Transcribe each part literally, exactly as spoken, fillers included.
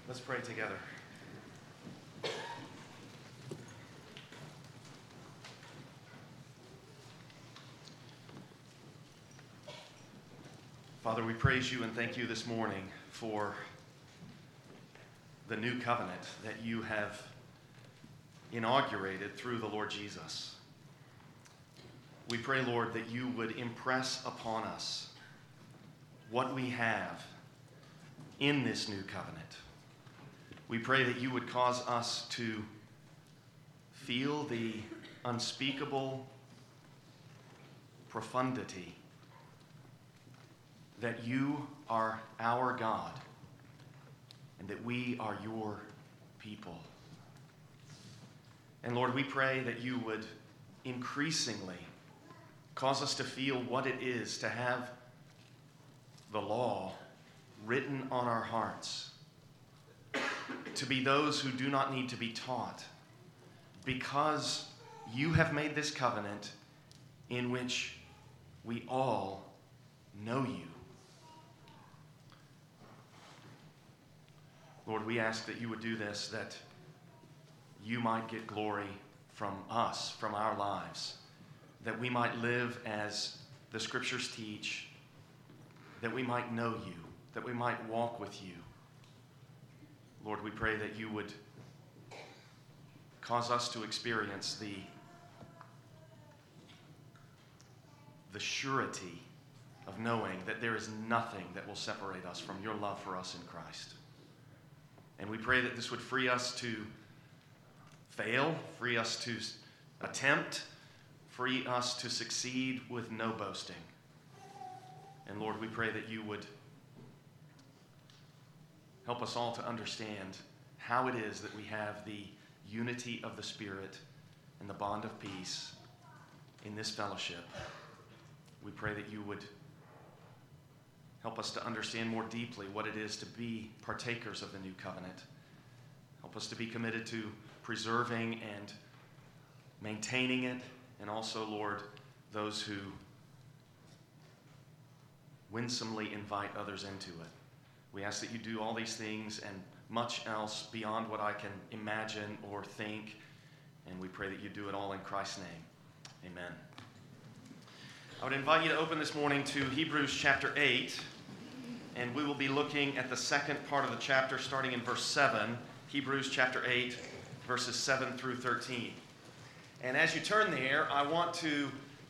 Let's pray together. Father, we praise you and thank you this morning for the new covenant that you have inaugurated through the Lord Jesus. We pray, Lord, that you would impress upon us what we have in this new covenant. We pray that you would cause us to feel the unspeakable profundity that you are our God and that we are your people. And Lord, we pray that you would increasingly cause us to feel what it is to have the law written on our hearts, to be those who do not need to be taught, because you have made this covenant in which we all know you. Lord, we ask that you would do this, that you might get glory from us, from our lives, that we might live as the Scriptures teach, that we might know you, that we might walk with you. Lord, we pray that you would cause us to experience the, the surety of knowing that there is nothing that will separate us from your love for us in Christ. And we pray that this would free us to fail, free us to attempt, free us to succeed with no boasting. And Lord, we pray that you would help us all to understand how it is that we have the unity of the Spirit and the bond of peace in this fellowship. We pray that you would help us to understand more deeply what it is to be partakers of the new covenant. Help us to be committed to preserving and maintaining it, and also, Lord, those who winsomely invite others into it. We ask that you do all these things and much else beyond what I can imagine or think, and we pray that you do it all in Christ's name. Amen. I would invite you to open this morning to Hebrews chapter eight, and we will be looking at the second part of the chapter starting in verse seven, Hebrews chapter eight, verses seven through thirteen. And as you turn there, I want to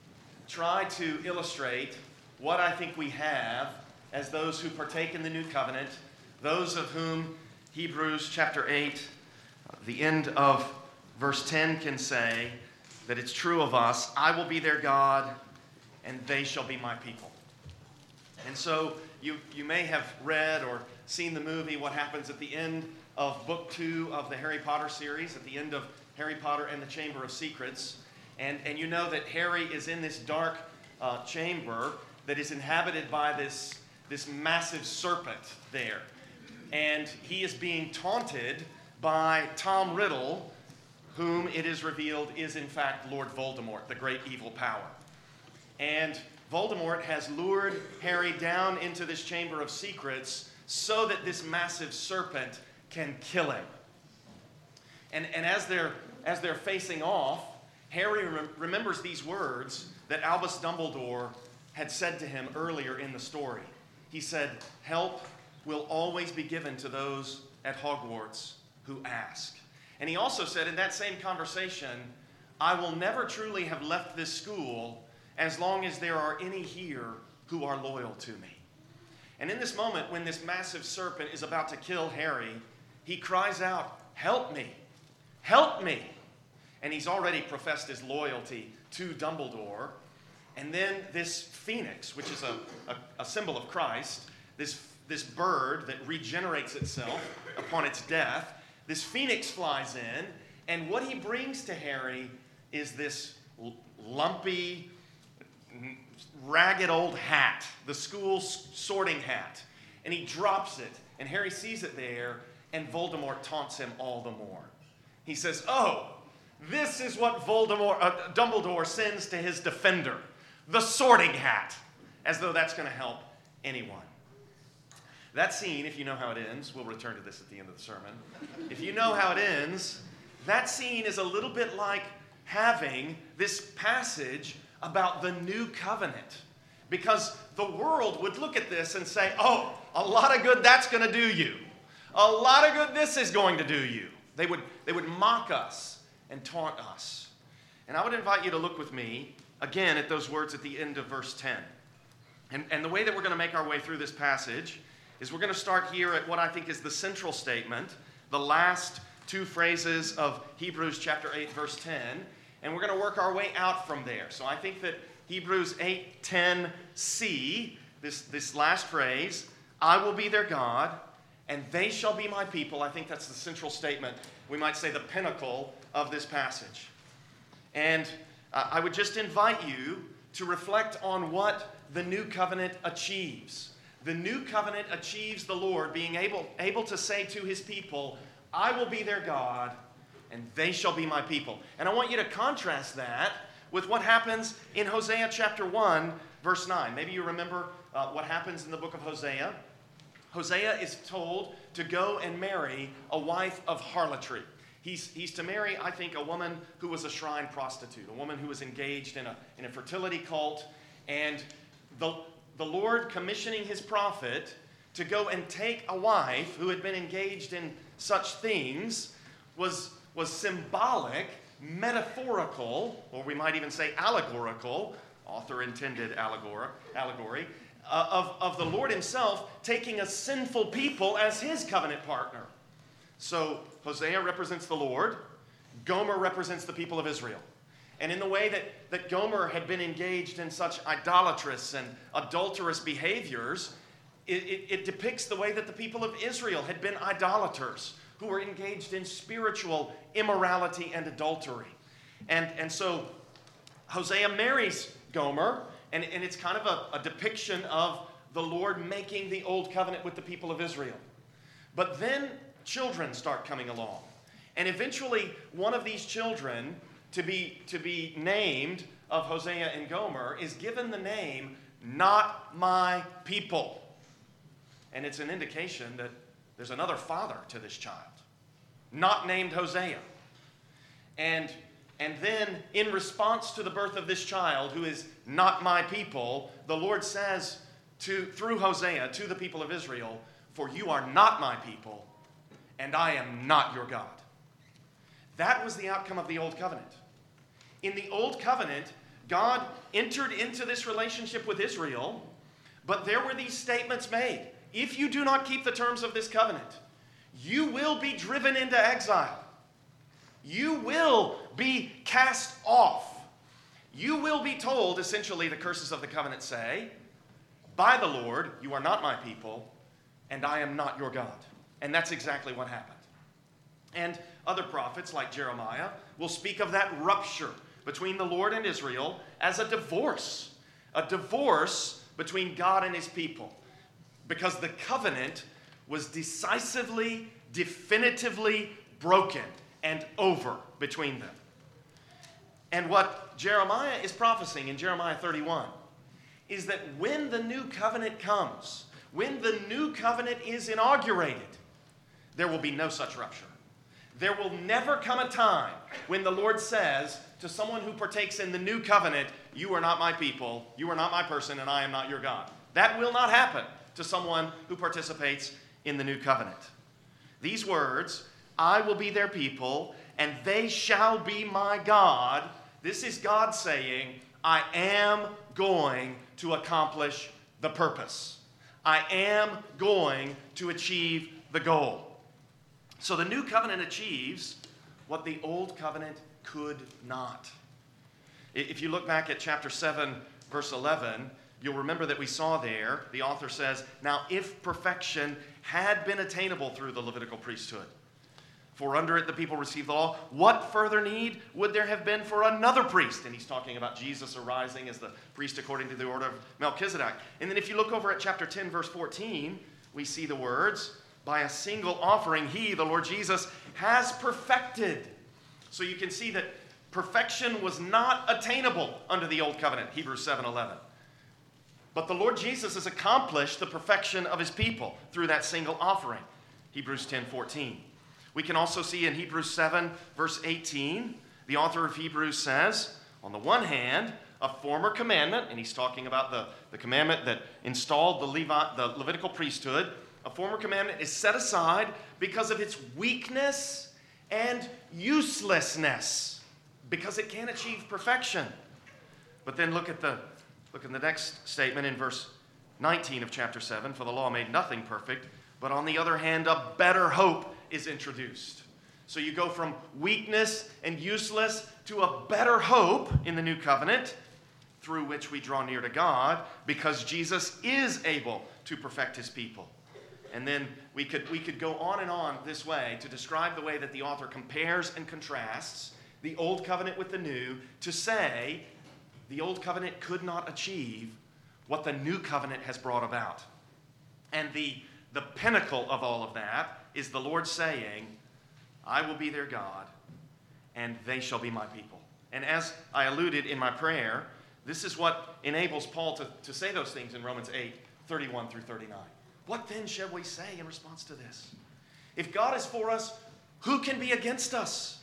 try to illustrate what I think we have as those who partake in the new covenant, those of whom Hebrews chapter eight, the end of verse ten can say that it's true of us, I will be their God, and they shall be my people. And so you, you may have read or seen the movie, what happens at the end of book two of the Harry Potter series, at the end of Harry Potter and the Chamber of Secrets. And, and you know that Harry is in this dark uh, chamber that is inhabited by this, this massive serpent there. And he is being taunted by Tom Riddle, whom it is revealed is in fact Lord Voldemort, the great evil power. And Voldemort has lured Harry down into this Chamber of Secrets so that this massive serpent can kill him. And, and as they're, as they're facing off, Harry re- remembers these words that Albus Dumbledore had said to him earlier in the story. He said, "Help will always be given to those at Hogwarts who ask." And he also said in that same conversation, "I will never truly have left this school as long as there are any here who are loyal to me." And in this moment, when this massive serpent is about to kill Harry, he cries out, "Help me! Help me!" And he's already professed his loyalty to Dumbledore. And then this phoenix, which is a, a, a symbol of Christ, this, this bird that regenerates itself upon its death, this phoenix flies in, and what he brings to Harry is this l- lumpy, ragged old hat, the school sorting hat. And he drops it, and Harry sees it there, and Voldemort taunts him all the more. He says, "Oh, this is what Voldemort, uh, Dumbledore sends to his defender, the sorting hat," as though that's going to help anyone. That scene, if you know how it ends, we'll return to this at the end of the sermon. If you know how it ends, that scene is a little bit like having this passage about the new covenant. Because the world would look at this and say, oh, a lot of good that's going to do you. A lot of good this is going to do you. They would, they would mock us and taunt us. And I would invite you to look with me again at those words at the end of verse ten. And, and the way that we're going to make our way through this passage is we're going to start here at what I think is the central statement, the last two phrases of Hebrews chapter eight, verse ten, and we're going to work our way out from there. So I think that Hebrews eight ten c, this, this last phrase, I will be their God, and they shall be my people. I think that's the central statement. We might say the pinnacle of this passage. And uh, I would just invite you to reflect on what the new covenant achieves. The new covenant achieves the Lord being able, able to say to his people, I will be their God, and they shall be my people. And I want you to contrast that with what happens in Hosea chapter one, verse nine. Maybe you remember uh, what happens in the book of Hosea. Hosea is told to go and marry a wife of harlotry. He's, he's to marry, I think, a woman who was a shrine prostitute, a woman who was engaged in a, in a fertility cult, and the The Lord commissioning his prophet to go and take a wife who had been engaged in such things was, was symbolic, metaphorical, or we might even say allegorical, author intended allegory, allegory uh, of, of the Lord himself taking a sinful people as his covenant partner. So Hosea represents the Lord, Gomer represents the people of Israel. And in the way that, that Gomer had been engaged in such idolatrous and adulterous behaviors, it, it, it depicts the way that the people of Israel had been idolaters who were engaged in spiritual immorality and adultery. And, and so Hosea marries Gomer, and, and it's kind of a, a depiction of the Lord making the old covenant with the people of Israel. But then children start coming along. And eventually one of these children to be, to be named of Hosea and Gomer is given the name, Not My People. And it's an indication that there's another father to this child, not named Hosea. And, and then in response to the birth of this child, who is not my people, the Lord says to, through Hosea to the people of Israel, for you are not my people, and I am not your God. That was the outcome of the Old Covenant. In the Old Covenant, God entered into this relationship with Israel, but there were these statements made. If you do not keep the terms of this covenant, you will be driven into exile. You will be cast off. You will be told, essentially the curses of the covenant say, by the Lord, you are not my people, and I am not your God. And that's exactly what happened. And other prophets like Jeremiah will speak of that rupture between the Lord and Israel as a divorce, a divorce between God and his people, because the covenant was decisively, definitively broken and over between them. And what Jeremiah is prophesying in Jeremiah thirty-one is that when the new covenant comes, when the new covenant is inaugurated, there will be no such rupture. There will never come a time when the Lord says to someone who partakes in the new covenant, you are not my people, you are not my person, and I am not your God. That will not happen to someone who participates in the new covenant. These words, I will be their people, and they shall be my God. This is God saying, I am going to accomplish the purpose. I am going to achieve the goal. So the new covenant achieves what the old covenant could not. If you look back at chapter seven, verse eleven, you'll remember that we saw there, the author says, now if perfection had been attainable through the Levitical priesthood, for under it the people received the law, what further need would there have been for another priest? And he's talking about Jesus arising as the priest according to the order of Melchizedek. And then if you look over at chapter ten, verse fourteen, we see the words, by a single offering, he, the Lord Jesus, has perfected. So you can see that perfection was not attainable under the old covenant, Hebrews seven eleven. But the Lord Jesus has accomplished the perfection of his people through that single offering. Hebrews ten fourteen. We can also see in Hebrews seven, verse eighteen, the author of Hebrews says, on the one hand, a former commandment, and he's talking about the, the commandment that installed the, Levi, the Levitical priesthood, a former commandment is set aside because of its weakness and uselessness, because it can't achieve perfection. But then look at the look at the next statement in verse nineteen of chapter seven, for the law made nothing perfect, but on the other hand, a better hope is introduced. So you go from weakness and useless to a better hope in the new covenant, through which we draw near to God, because Jesus is able to perfect his people. And then we could, we could go on and on this way to describe the way that the author compares and contrasts the old covenant with the new, to say the old covenant could not achieve what the new covenant has brought about. And the, the pinnacle of all of that is the Lord saying, I will be their God, and they shall be my people. And as I alluded in my prayer, this is what enables Paul to, to say those things in Romans eight, thirty-one through thirty-nine. What then shall we say in response to this? If God is for us, who can be against us?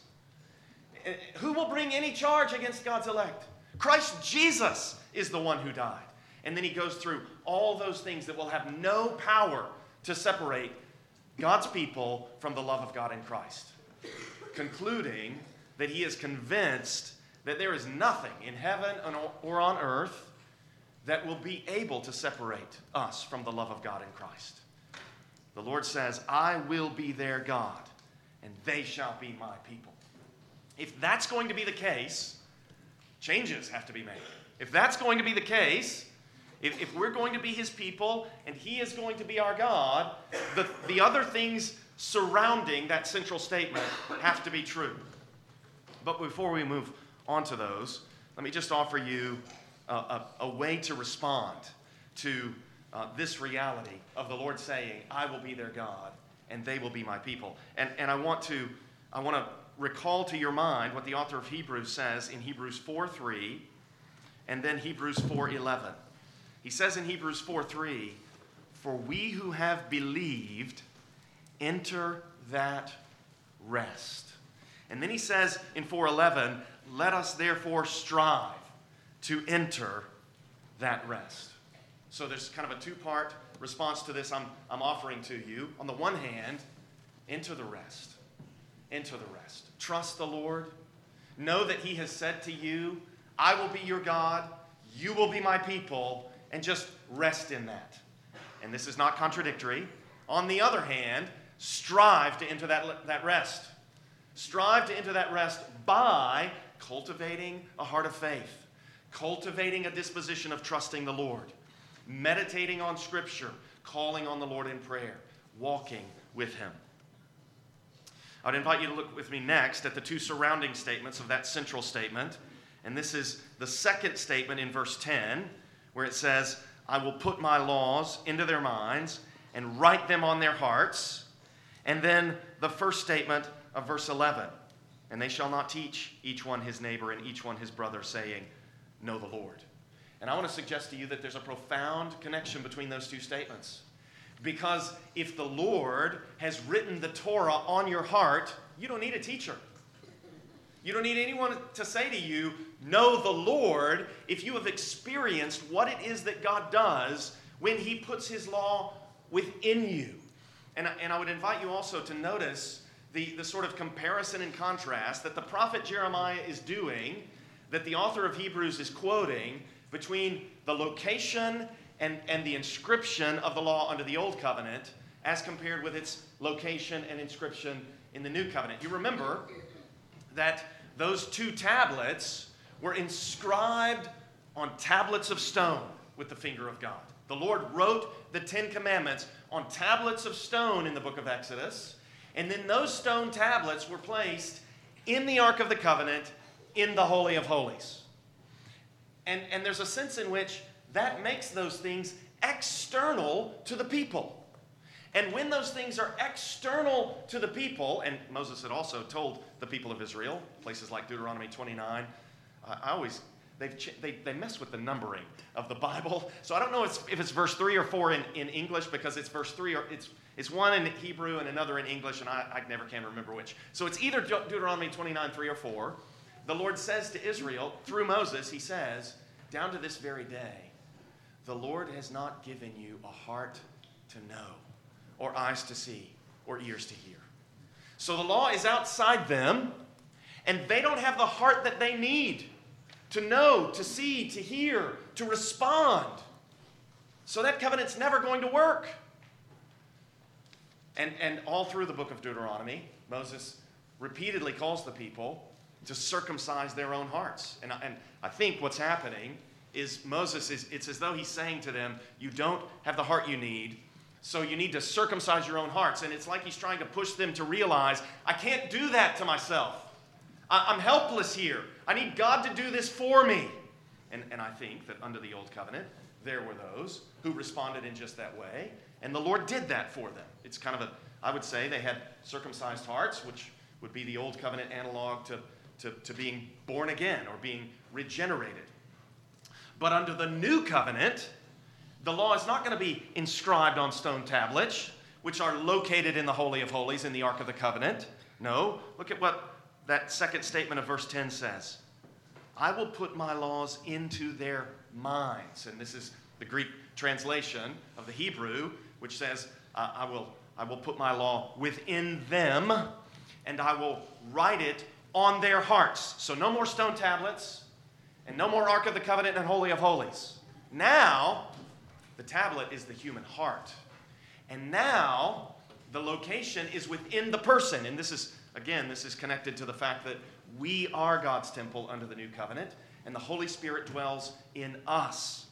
Who will bring any charge against God's elect? Christ Jesus is the one who died. And then he goes through all those things that will have no power to separate God's people from the love of God in Christ, concluding that he is convinced that there is nothing in heaven or on earth that will be able to separate us from the love of God in Christ. The Lord says, I will be their God, and they shall be my people. If that's going to be the case, changes have to be made. If that's going to be the case, if, if we're going to be his people and he is going to be our God, the, the other things surrounding that central statement have to be true. But before we move on to those, let me just offer you a, a, a way to respond to uh, this reality of the Lord saying, I will be their God and they will be my people. And, and I want to I want to recall to your mind what the author of Hebrews says in Hebrews four three and then Hebrews four eleven. He says in Hebrews four three, for we who have believed enter that rest. And then he says in four eleven, let us therefore strive to enter that rest. So there's kind of a two-part response to this I'm, I'm offering to you. On the one hand, enter the rest. Enter the rest. Trust the Lord. Know that he has said to you, I will be your God, you will be my people, and just rest in that. And this is not contradictory. On the other hand, strive to enter that, that rest. Strive to enter that rest by cultivating a heart of faith, cultivating a disposition of trusting the Lord, meditating on Scripture, calling on the Lord in prayer, walking with him. I'd invite you to look with me next at the two surrounding statements of that central statement. And this is the second statement in verse ten, where it says, I will put my laws into their minds and write them on their hearts. And then the first statement of verse eleven, and they shall not teach each one his neighbor and each one his brother, saying, know the Lord. And I want to suggest to you that there's a profound connection between those two statements. Because if the Lord has written the Torah on your heart, you don't need a teacher. You don't need anyone to say to you, know the Lord, if you have experienced what it is that God does when he puts his law within you. And, and I would invite you also to notice the, the sort of comparison and contrast that the prophet Jeremiah is doing, that the author of Hebrews is quoting, between the location and, and the inscription of the law under the Old Covenant as compared with its location and inscription in the New Covenant. You remember that those two tablets were inscribed on tablets of stone with the finger of God. The Lord wrote the Ten Commandments on tablets of stone in the book of Exodus, and then those stone tablets were placed in the Ark of the Covenant in the Holy of Holies. And, and there's a sense in which that makes those things external to the people. And when those things are external to the people, and Moses had also told the people of Israel, places like Deuteronomy twenty-nine, uh, I always they've ch- they, they mess with the numbering of the Bible. So I don't know if it's verse three or four in, in English, because it's verse three, or it's it's one in Hebrew and another in English, and I, I never can remember which. So it's either De- Deuteronomy twenty-nine, three or four. The Lord says to Israel, through Moses, he says, down to this very day, the Lord has not given you a heart to know, or eyes to see, or ears to hear. So the law is outside them, and they don't have the heart that they need to know, to see, to hear, to respond. So that covenant's never going to work. And, and all through the book of Deuteronomy, Moses repeatedly calls the people to circumcise their own hearts. And, and I think what's happening is Moses, is it's as though he's saying to them, you don't have the heart you need, so you need to circumcise your own hearts. And it's like he's trying to push them to realize, I can't do that to myself. I, I'm helpless here. I need God to do this for me. And, and I think that under the Old Covenant, there were those who responded in just that way. And the Lord did that for them. It's kind of a, I would say they had circumcised hearts, which would be the Old Covenant analog to, to, to being born again or being regenerated. But under the New Covenant, the law is not going to be inscribed on stone tablets, which are located in the Holy of Holies in the Ark of the Covenant. No, look at what that second statement of verse ten says. I will put my laws into their minds. And this is the Greek translation of the Hebrew, which says, uh, I will, I will put my law within them, and I will write it on their hearts. So no more stone tablets, and no more Ark of the Covenant and Holy of Holies. Now, the tablet is the human heart. And now, the location is within the person. And this is, again, this is connected to the fact that we are God's temple under the new covenant, and the Holy Spirit dwells in us.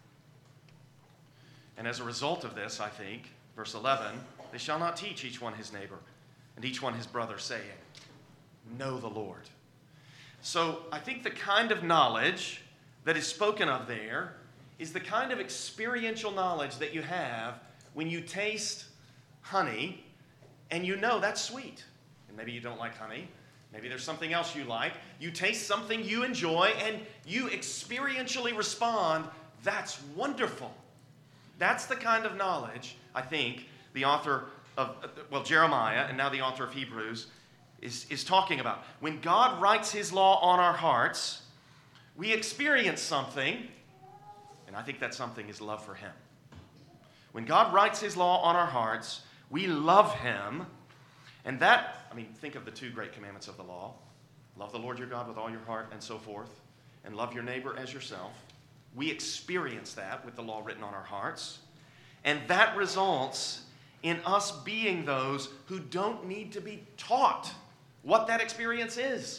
And as a result of this, I think, verse eleven, they shall not teach each one his neighbor and each one his brother, saying, know the Lord. So I think the kind of knowledge that is spoken of there is the kind of experiential knowledge that you have when you taste honey and you know that's sweet. And maybe you don't like honey. Maybe there's something else you like. You taste something you enjoy and you experientially respond, that's wonderful. That's the kind of knowledge, I think, the author of, well, Jeremiah, and now the author of Hebrews, is, is talking about. When God writes his law on our hearts, we experience something, and I think that something is love for him. When God writes his law on our hearts, we love him, and that, I mean, think of the two great commandments of the law. Love the Lord your God with all your heart and so forth, and love your neighbor as yourself. We experience that with the law written on our hearts. And that results in us being those who don't need to be taught what that experience is.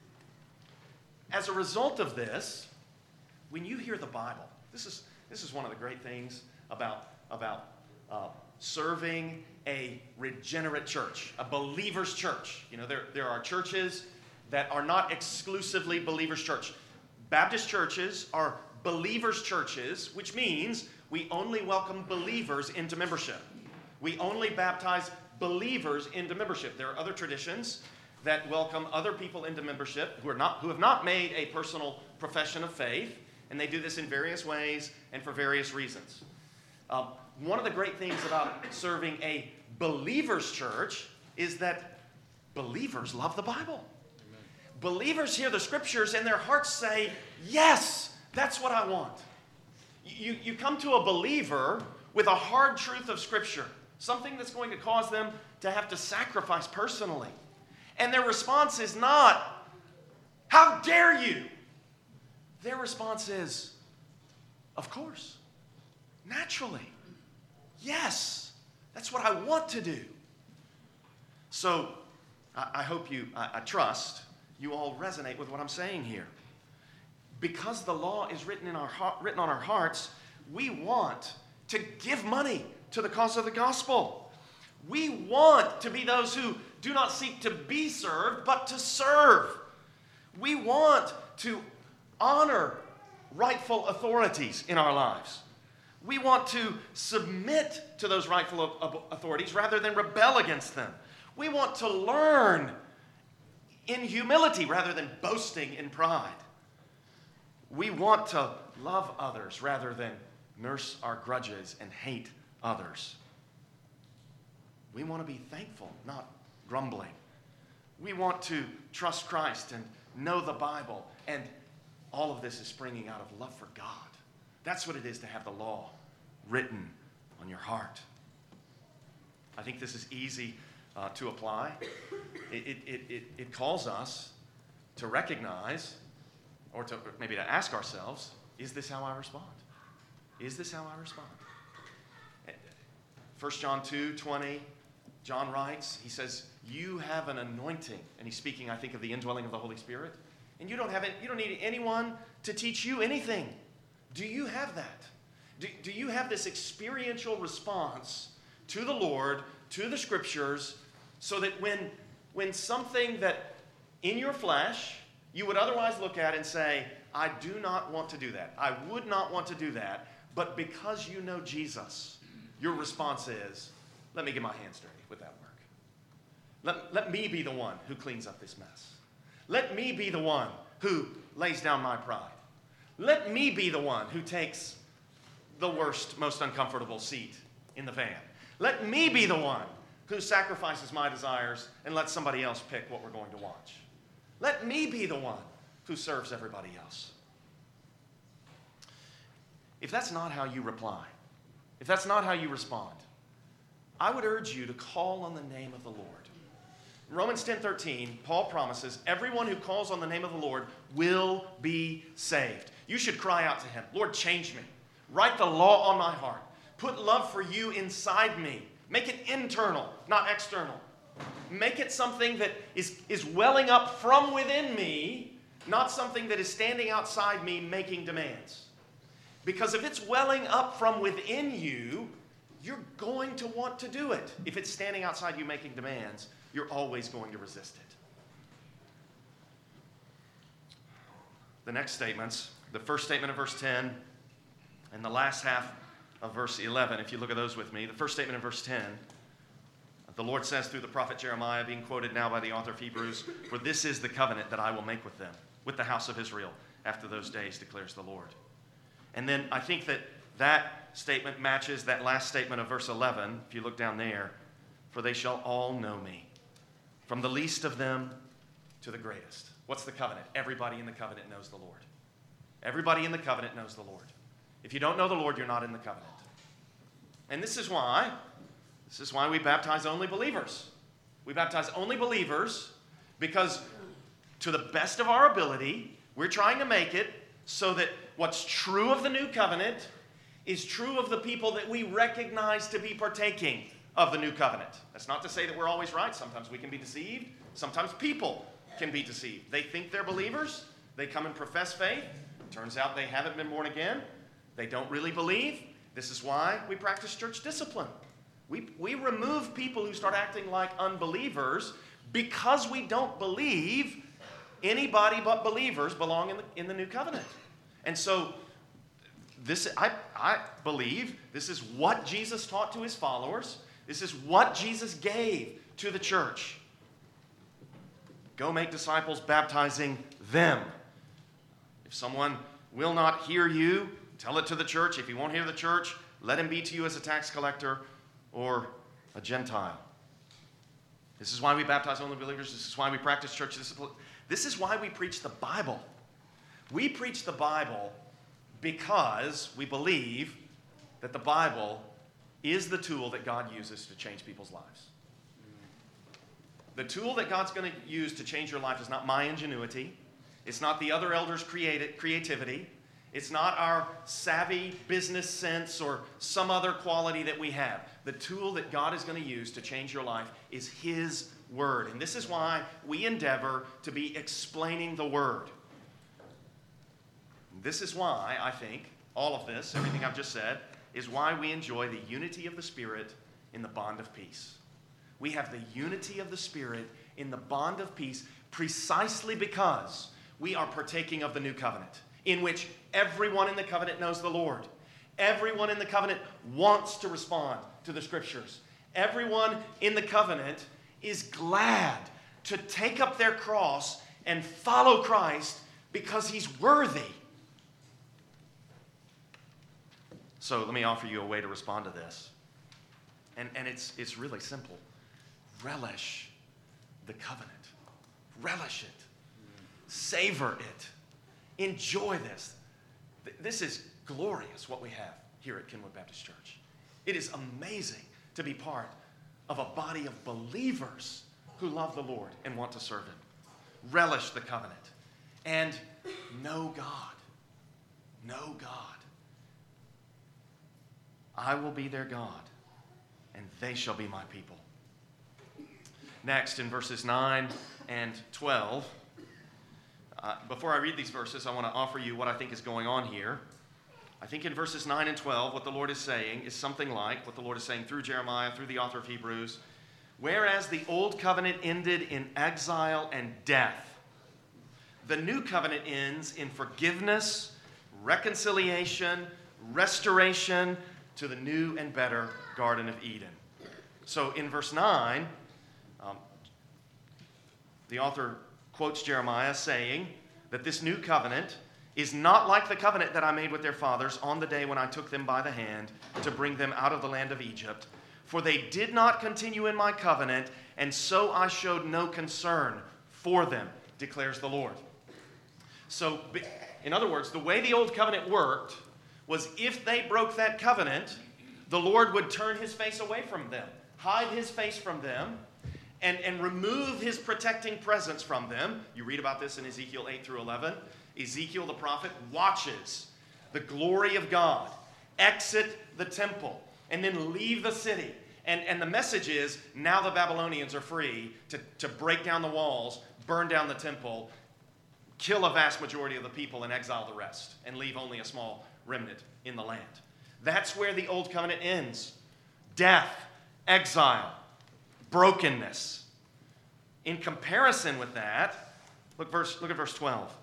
As a result of this, when you hear the Bible, this is, this is one of the great things about, about uh, serving a regenerate church, a believer's church. You know, there, there are churches that are not exclusively believers' church. Baptist churches are believers' churches, which means we only welcome believers into membership. We only baptize believers into membership. There are other traditions that welcome other people into membership who are not, who have not made a personal profession of faith, and they do this in various ways and for various reasons. Um, one of the great things about serving a believer's church is that believers love the Bible. Amen. Believers hear the scriptures and their hearts say, yes, that's what I want. You, you come to a believer with a hard truth of Scripture, something that's going to cause them to have to sacrifice personally. And their response is not, how dare you? Their response is, of course, naturally, yes, that's what I want to do. So I, I hope you, I, I trust you all resonate with what I'm saying here. Because the law is written in our heart, written on our hearts, we want to give money to the cause of the gospel. We want to be those who do not seek to be served, but to serve. We want to honor rightful authorities in our lives. We want to submit to those rightful authorities rather than rebel against them. We want to learn in humility rather than boasting in pride. We want to love others rather than nurse our grudges and hate others. We want to be thankful, not grumbling. We want to trust Christ and know the Bible. And all of this is springing out of love for God. That's what it is to have the law written on your heart. I think this is easy uh, to apply. It, it, it, it calls us to recognize, or to maybe to ask ourselves, is this how I respond? Is this how I respond? First John two twenty, John writes, he says, you have an anointing. And he's speaking, I think, of the indwelling of the Holy Spirit. And you don't have it, you don't need anyone to teach you anything. Do you have that? Do, do you have this experiential response to the Lord, to the Scriptures, so that when, when something that in your flesh you would otherwise look at and say, I do not want to do that. I would not want to do that. But because you know Jesus, your response is, let me get my hands dirty with that work. Let, let me be the one who cleans up this mess. Let me be the one who lays down my pride. Let me be the one who takes the worst, most uncomfortable seat in the van. Let me be the one who sacrifices my desires and lets somebody else pick what we're going to watch. Let me be the one who serves everybody else. If that's not how you reply, if that's not how you respond, I would urge you to call on the name of the Lord. In Romans ten thirteen, Paul promises everyone who calls on the name of the Lord will be saved. You should cry out to him, Lord, change me. Write the law on my heart. Put love for you inside me. Make it internal, not external. Make it something that is, is welling up from within me, not something that is standing outside me making demands. Because if it's welling up from within you, you're going to want to do it. If it's standing outside you making demands, you're always going to resist it. The next statements, the first statement of verse ten and the last half of verse eleven, if you look at those with me. The first statement in verse ten, the Lord says through the prophet Jeremiah, being quoted now by the author of Hebrews, for this is the covenant that I will make with them, with the house of Israel, after those days, declares the Lord. And then I think that that statement matches that last statement of verse eleven, if you look down there, for they shall all know me, from the least of them to the greatest. What's the covenant? Everybody in the covenant knows the Lord. Everybody in the covenant knows the Lord. If you don't know the Lord, you're not in the covenant. And this is why, this is why we baptize only believers. We baptize only believers because to the best of our ability, we're trying to make it so that what's true of the new covenant is true of the people that we recognize to be partaking of the new covenant. That's not to say that we're always right. Sometimes we can be deceived. Sometimes people can be deceived. They think they're believers. They come and profess faith. Turns out they haven't been born again. They don't really believe. This is why we practice church discipline. We, we remove people who start acting like unbelievers because we don't believe anybody but believers belong in the, in the new covenant. And so this, I, I believe this is what Jesus taught to his followers. This is what Jesus gave to the church. Go make disciples, baptizing them. If someone will not hear you, tell it to the church. If he won't hear the church, let him be to you as a tax collector or a Gentile. This is why we baptize only believers. This is why we practice church discipline. This is why we preach the Bible. We preach the Bible because we believe that the Bible is the tool that God uses to change people's lives. The tool that God's going to use to change your life is not my ingenuity. It's not the other elders' creati- creativity. It's not our savvy business sense or some other quality that we have. The tool that God is going to use to change your life is his word. And this is why we endeavor to be explaining the word. This is why, I think, all of this, everything I've just said, is why we enjoy the unity of the Spirit in the bond of peace. We have the unity of the Spirit in the bond of peace precisely because we are partaking of the new covenant, in which everyone in the covenant knows the Lord. Everyone in the covenant wants to respond to the Scriptures. Everyone in the covenant is glad to take up their cross and follow Christ because he's worthy. So let me offer you a way to respond to this. And, and it's, it's really simple. Relish the covenant. Relish it. Savor it. Enjoy this. This is glorious what we have here at Kenwood Baptist Church. It is amazing to be part of a body of believers who love the Lord and want to serve Him. Relish the covenant. And know God. Know God. I will be their God, and they shall be my people. Next, in verses nine and twelve, uh, before I read these verses, I want to offer you what I think is going on here. I think in verses nine and twelve, what the Lord is saying is something like what the Lord is saying through Jeremiah, through the author of Hebrews. Whereas the old covenant ended in exile and death, the new covenant ends in forgiveness, reconciliation, restoration to the new and better Garden of Eden. So in verse nine, um, the author quotes Jeremiah saying that this new covenant is not like the covenant that I made with their fathers on the day when I took them by the hand to bring them out of the land of Egypt. For they did not continue in my covenant, and so I showed no concern for them, declares the Lord. So, in other words, the way the old covenant worked was if they broke that covenant, the Lord would turn His face away from them, hide His face from them, and, and remove His protecting presence from them. You read about this in Ezekiel eight through eleven. Ezekiel the prophet watches the glory of God exit the temple and then leave the city. And, and the message is, now the Babylonians are free to, to break down the walls, burn down the temple, kill a vast majority of the people and exile the rest, and leave only a small remnant in the land. That's where the old covenant ends. Death, exile, brokenness. In comparison with that, look, verse, look at verse twelve.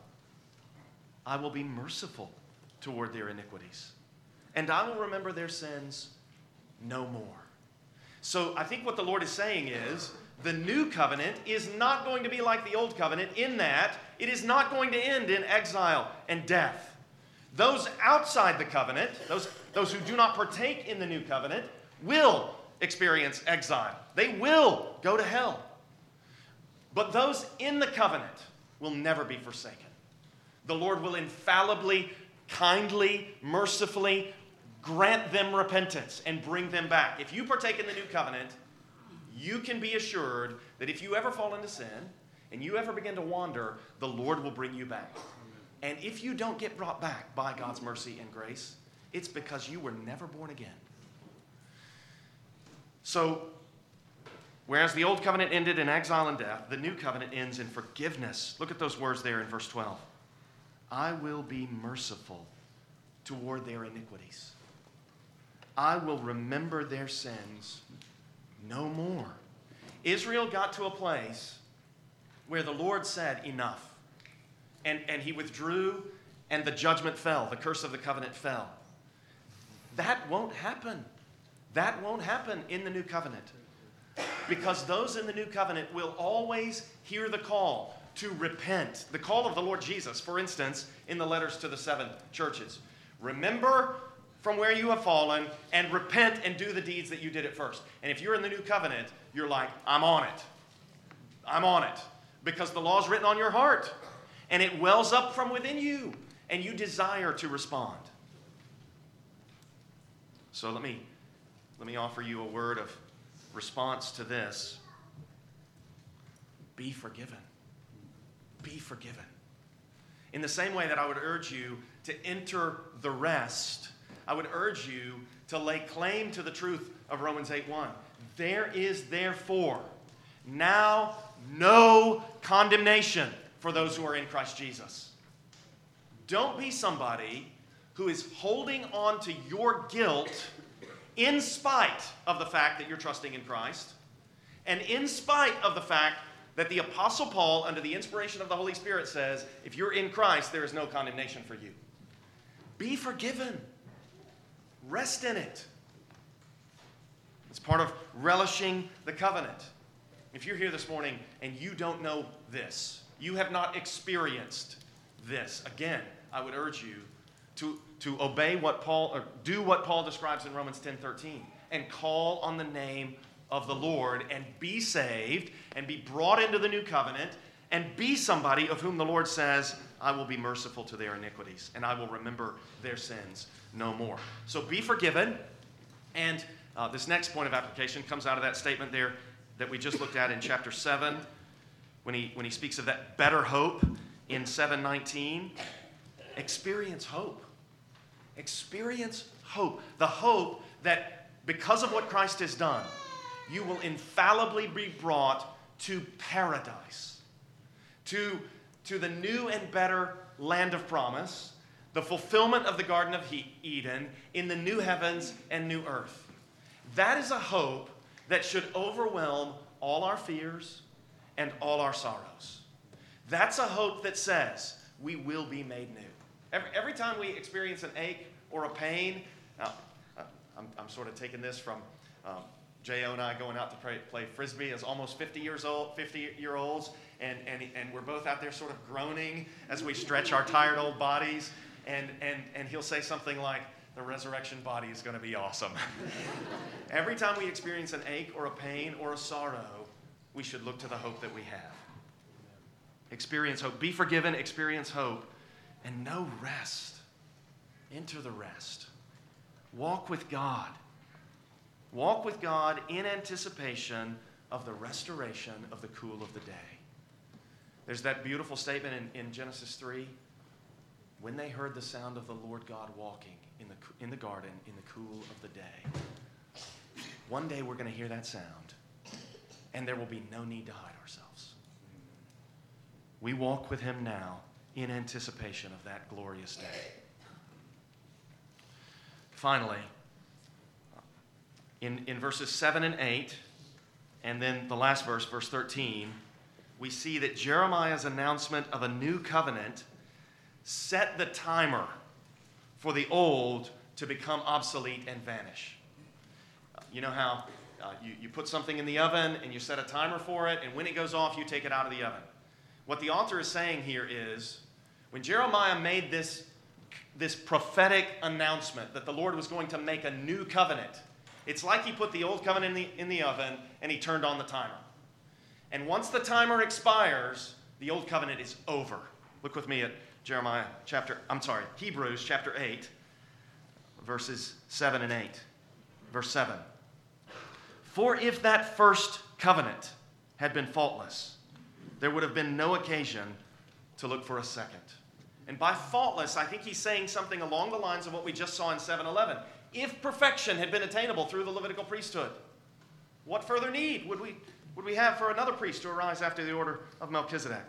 I will be merciful toward their iniquities, and I will remember their sins no more. So I think what the Lord is saying is, the new covenant is not going to be like the old covenant in that it is not going to end in exile and death. Those outside the covenant, those, those who do not partake in the new covenant, will experience exile. They will go to hell. But those in the covenant will never be forsaken. The Lord will infallibly, kindly, mercifully grant them repentance and bring them back. If you partake in the new covenant, you can be assured that if you ever fall into sin and you ever begin to wander, the Lord will bring you back. And if you don't get brought back by God's mercy and grace, it's because you were never born again. So, whereas the old covenant ended in exile and death, the new covenant ends in forgiveness. Look at those words there in verse twelve. I will be merciful toward their iniquities. I will remember their sins no more. Israel got to a place where the Lord said, enough. And, and He withdrew, and the judgment fell. The curse of the covenant fell. That won't happen. That won't happen in the new covenant. Because those in the new covenant will always hear the call to repent. The call of the Lord Jesus, for instance, in the letters to the seven churches. Remember from where you have fallen and repent and do the deeds that you did at first. And if you're in the new covenant, you're like, I'm on it. I'm on it. Because the law is written on your heart. And it wells up from within you. And you desire to respond. So let me, let me offer you a word of response to this. Be forgiven. Be forgiven. In the same way that I would urge you to enter the rest, I would urge you to lay claim to the truth of Romans eight one. There is therefore now no condemnation for those who are in Christ Jesus. Don't be somebody who is holding on to your guilt in spite of the fact that you're trusting in Christ, and in spite of the fact that the Apostle Paul, under the inspiration of the Holy Spirit, says, if you're in Christ, there is no condemnation for you. Be forgiven. Rest in it. It's part of relishing the covenant. If you're here this morning and you don't know this, you have not experienced this, again, I would urge you to, to obey what Paul, or do what Paul describes in Romans ten thirteen, and call on the name of the Lord and be saved and be brought into the new covenant and be somebody of whom the Lord says, I will be merciful to their iniquities and I will remember their sins no more. So be forgiven. And uh, this next point of application comes out of that statement there that we just looked at in chapter seven when he, when he speaks of that better hope in seven nineteen. Experience hope. Experience hope. The hope that because of what Christ has done, you will infallibly be brought to paradise, to, to the new and better land of promise, the fulfillment of the Garden of Eden in the new heavens and new earth. That is a hope that should overwhelm all our fears and all our sorrows. That's a hope that says we will be made new. Every, every time we experience an ache or a pain, now, I'm, I'm sort of taking this from um, J O and I going out to play, play Frisbee as almost fifty years old, fifty-year-olds, and, and, and we're both out there sort of groaning as we stretch our tired old bodies, and, and, and he'll say something like, the resurrection body is going to be awesome. Every time we experience an ache or a pain or a sorrow, we should look to the hope that we have. Experience hope. Be forgiven, experience hope, and know rest. Enter the rest. Walk with God. Walk with God in anticipation of the restoration of the cool of the day. There's that beautiful statement in, in Genesis three. When they heard the sound of the Lord God walking in the, in the garden in the cool of the day. One day we're going to hear that sound, and there will be no need to hide ourselves. We walk with him now in anticipation of that glorious day. Finally, in, in verses seven and eight, and then the last verse, verse thirteen, we see that Jeremiah's announcement of a new covenant set the timer for the old to become obsolete and vanish. Uh, you know how uh, you, you put something in the oven and you set a timer for it, and when it goes off, you take it out of the oven. What the author is saying here is, when Jeremiah made this, this prophetic announcement that the Lord was going to make a new covenant, it's like he put the old covenant in the, in the oven and he turned on the timer. And once the timer expires, the old covenant is over. Look with me at Jeremiah chapter, I'm sorry, Hebrews chapter eight, verses seven and eight. Verse seven. For if that first covenant had been faultless, there would have been no occasion to look for a second. And by faultless, I think he's saying something along the lines of what we just saw in seven eleven. If perfection had been attainable through the Levitical priesthood, what further need would we, would we have for another priest to arise after the order of Melchizedek?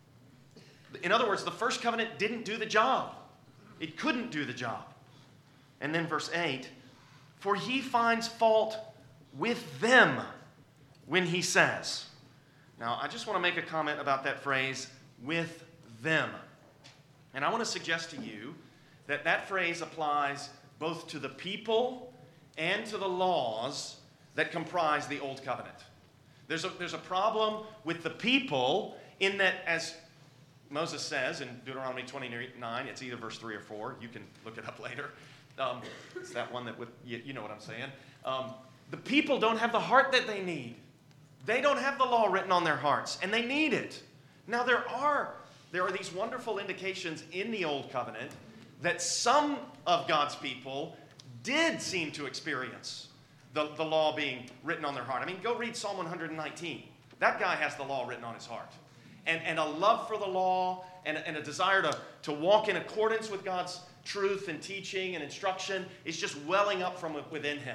In other words, the first covenant didn't do the job. It couldn't do the job. And then verse eight, for he finds fault with them when he says. Now, I just want to make a comment about that phrase, with them. And I want to suggest to you that that phrase applies both to the people and to the laws that comprise the Old Covenant. There's a, there's a problem with the people in that, as Moses says in Deuteronomy twenty-nine, it's either verse three or four. You can look it up later. Um, it's that one that, with you, you know what I'm saying. Um, the people don't have the heart that they need. They don't have the law written on their hearts, and they need it. Now, there are, there are these wonderful indications in the Old Covenant that some of God's people did seem to experience the, the law being written on their heart. I mean, go read Psalm one nineteen. That guy has the law written on his heart. And, and a love for the law and, and a desire to, to walk in accordance with God's truth and teaching and instruction is just welling up from within him.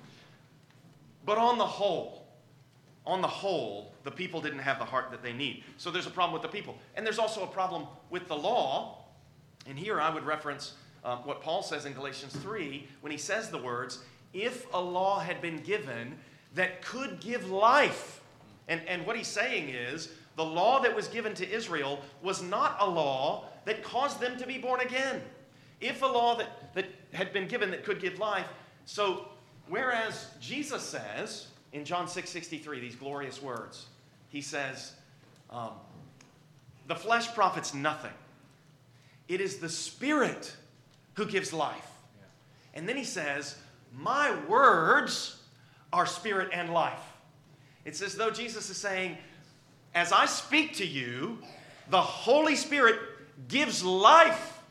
But on the whole, on the whole, the people didn't have the heart that they need. So there's a problem with the people. And there's also a problem with the law. And here I would reference um, what Paul says in Galatians three when he says the words, if a law had been given that could give life. And, and what he's saying is, the law that was given to Israel was not a law that caused them to be born again. If a law that, that had been given that could give life, so whereas Jesus says in John six sixty-three, these glorious words, he says, um, the flesh profits nothing. It is the Spirit who gives life. And then he says, my words are spirit and life. It's as though Jesus is saying, as I speak to you, the Holy Spirit gives life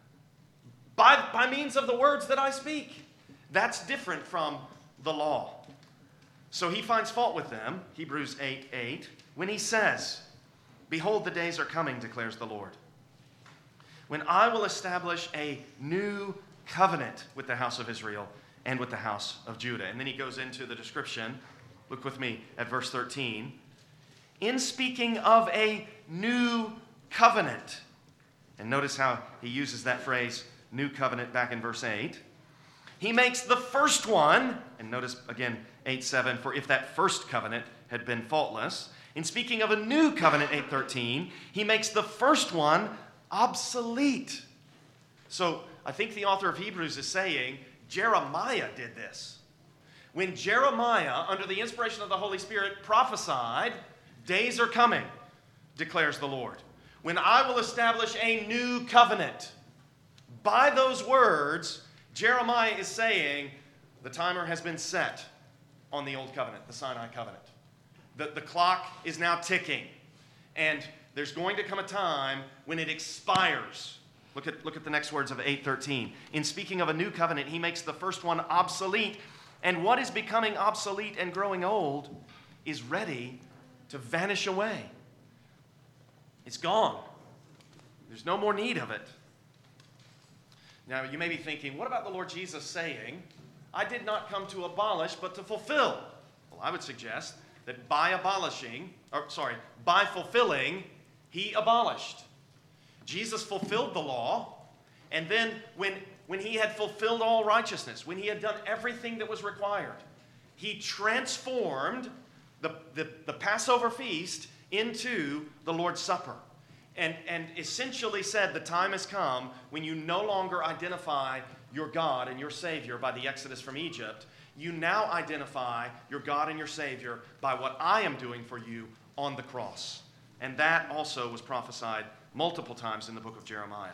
by, by means of the words that I speak. That's different from the law. So he finds fault with them, Hebrews eight eight, when he says, behold, the days are coming, declares the Lord, when I will establish a new covenant with the house of Israel and with the house of Judah. And then he goes into the description. Look with me at verse thirteen. In speaking of a new covenant. And notice how he uses that phrase, new covenant, back in verse eight. He makes the first one, and notice again, eight seven, for if that first covenant had been faultless. In speaking of a new covenant, eight thirteen, he makes the first one obsolete. So I think the author of Hebrews is saying Jeremiah did this. When Jeremiah, under the inspiration of the Holy Spirit, prophesied, days are coming, declares the Lord, when I will establish a new covenant. By those words, Jeremiah is saying the timer has been set on the old covenant, the Sinai covenant. The, the clock is now ticking. And there's going to come a time when it expires. Look at, look at the next words of eight thirteen. In speaking of a new covenant, he makes the first one obsolete. And what is becoming obsolete and growing old is ready to vanish away. It's gone. There's no more need of it. Now, you may be thinking, what about the Lord Jesus saying, I did not come to abolish, but to fulfill? Well, I would suggest that by abolishing, or sorry, by fulfilling, he abolished. Jesus fulfilled the law, and then when, when he had fulfilled all righteousness, when he had done everything that was required, he transformed the, the, the Passover feast into the Lord's Supper. And, and essentially said, the time has come when you no longer identify your God and your Savior by the Exodus from Egypt. You now identify your God and your Savior by what I am doing for you on the cross. And that also was prophesied multiple times in the book of Jeremiah.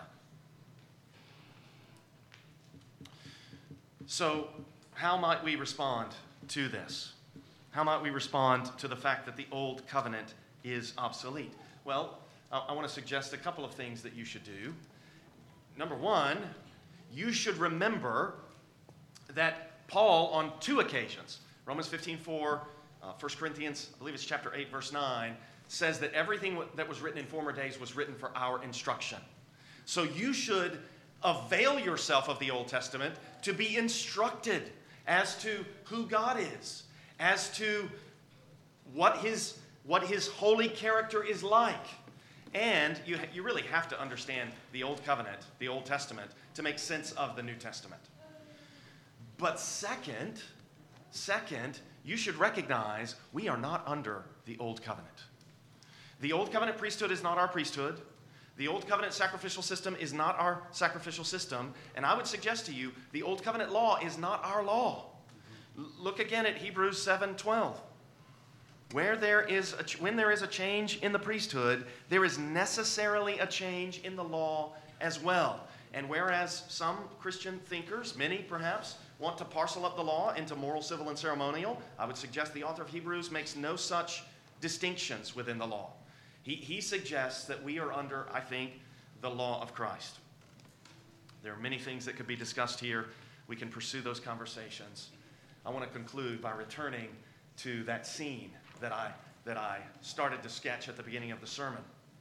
So, how might we respond to this? How might we respond to the fact that the old covenant is obsolete? Well, I want to suggest a couple of things that you should do. Number one, you should remember that Paul, on two occasions, Romans fifteen four, uh, First Corinthians, I believe it's chapter eight, verse nine, says that everything that was written in former days was written for our instruction. So you should avail yourself of the Old Testament to be instructed as to who God is, as to what his, what his holy character is like. And you, you really have to understand the Old Covenant, the Old Testament, to make sense of the New Testament. But second, second, you should recognize we are not under the Old Covenant. The Old Covenant priesthood is not our priesthood. The Old Covenant sacrificial system is not our sacrificial system. And I would suggest to you, the Old Covenant law is not our law. L- look again at Hebrews seven twelve. Where there is a ch- when there is a change in the priesthood, there is necessarily a change in the law as well. And whereas some Christian thinkers, many perhaps, want to parcel up the law into moral, civil, and ceremonial, I would suggest the author of Hebrews makes no such distinctions within the law. He, he suggests that we are under, I think, the law of Christ. There are many things that could be discussed here. We can pursue those conversations. I want to conclude by returning to that scene that I, that I started to sketch at the beginning of the sermon.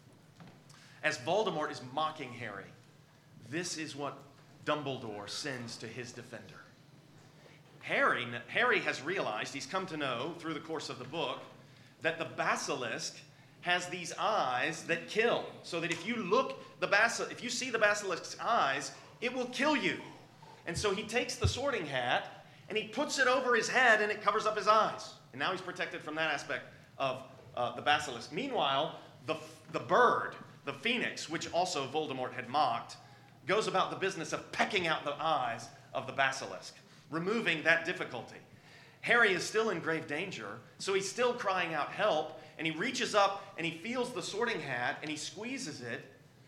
As Voldemort is mocking Harry, this is what Dumbledore sends to his defender. Harry, Harry has realized, he's come to know through the course of the book, that the basilisk has these eyes that kill. So that if you look the basil, if you see the basilisk's eyes, it will kill you. And so he takes the sorting hat and he puts it over his head and it covers up his eyes. And now he's protected from that aspect of uh, the basilisk. Meanwhile, the, the bird, the phoenix, which also Voldemort had mocked, goes about the business of pecking out the eyes of the basilisk, removing that difficulty. Harry is still in grave danger, so he's still crying out help, and he reaches up and he feels the sorting hat and he squeezes it,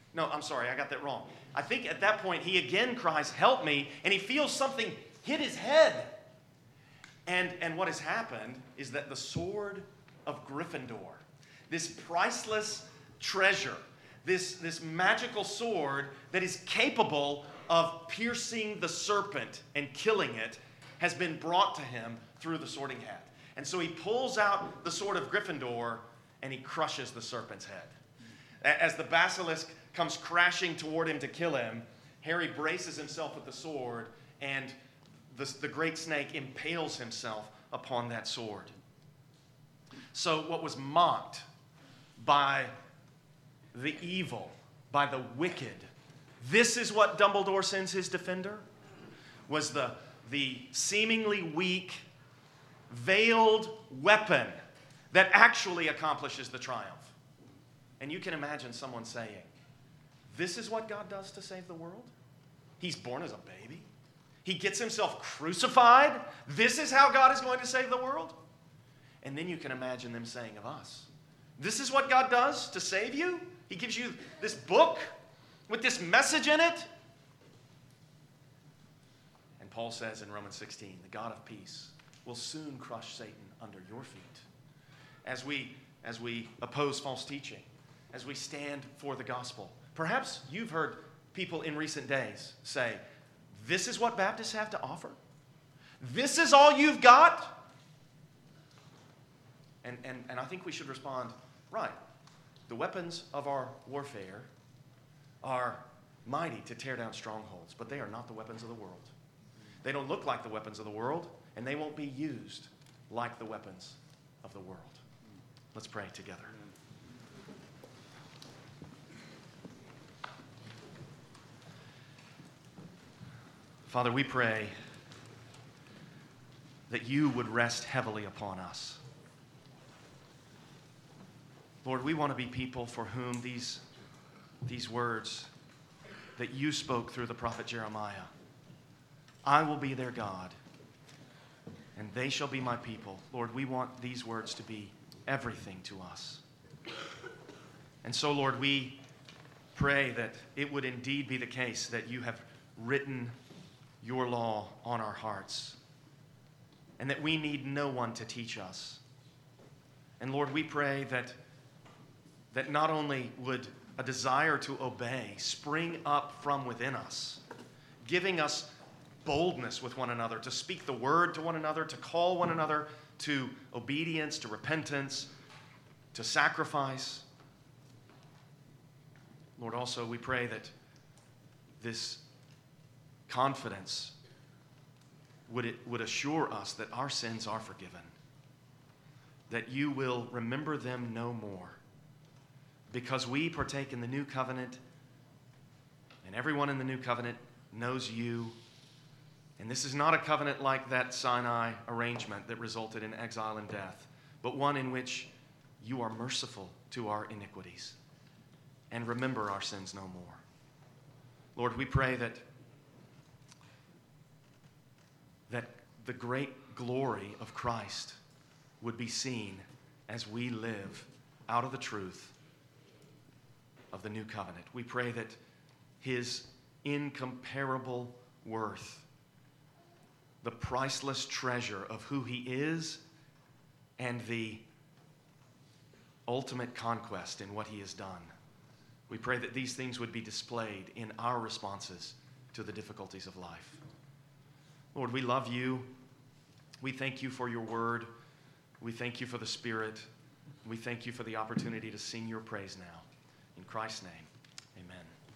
No, I'm sorry, I got that wrong. I think at that point he again cries, help me, and he feels something hit his head. And, and what has happened is that the sword of Gryffindor, this priceless treasure, this, this magical sword that is capable of piercing the serpent and killing it, has been brought to him through the sorting hat. And so he pulls out the sword of Gryffindor and he crushes the serpent's head. As the basilisk comes crashing toward him to kill him, Harry braces himself with the sword, and the, the great snake impales himself upon that sword. So what was mocked by the evil, by the wicked, this is what Dumbledore sends his defender, was the, the seemingly weak, veiled weapon that actually accomplishes the triumph. And you can imagine someone saying, this is what God does to save the world? He's born as a baby. He gets himself crucified. This is how God is going to save the world? And then you can imagine them saying of us, this is what God does to save you? He gives you this book with this message in it? And Paul says in Romans sixteen, the God of peace will soon crush Satan under your feet. As we, as we oppose false teaching, as we stand for the gospel. Perhaps you've heard people in recent days say, this is what Baptists have to offer? This is all you've got? And, and, and I think we should respond, right. The weapons of our warfare are mighty to tear down strongholds, but they are not the weapons of the world. They don't look like the weapons of the world, and they won't be used like the weapons of the world. Let's pray together. Father, we pray that you would rest heavily upon us. Lord, we want to be people for whom these, these words that you spoke through the prophet Jeremiah, I will be their God, and they shall be my people. Lord, we want these words to be everything to us. And so, Lord, we pray that it would indeed be the case that you have written your law on our hearts, and that we need no one to teach us. And Lord, we pray that, that not only would a desire to obey spring up from within us, giving us boldness with one another, to speak the word to one another, to call one another to obedience, to repentance, to sacrifice. Lord, also we pray that this confidence would, it, would assure us that our sins are forgiven, that you will remember them no more, because we partake in the new covenant, and everyone in the new covenant knows you. And this is not a covenant like that Sinai arrangement that resulted in exile and death, but one in which you are merciful to our iniquities and remember our sins no more. Lord, we pray that, that the great glory of Christ would be seen as we live out of the truth of the new covenant. We pray that his incomparable worth, the priceless treasure of who he is, and the ultimate conquest in what he has done. We pray that these things would be displayed in our responses to the difficulties of life. Lord, we love you. We thank you for your word. We thank you for the Spirit. We thank you for the opportunity to sing your praise now. In Christ's name, amen.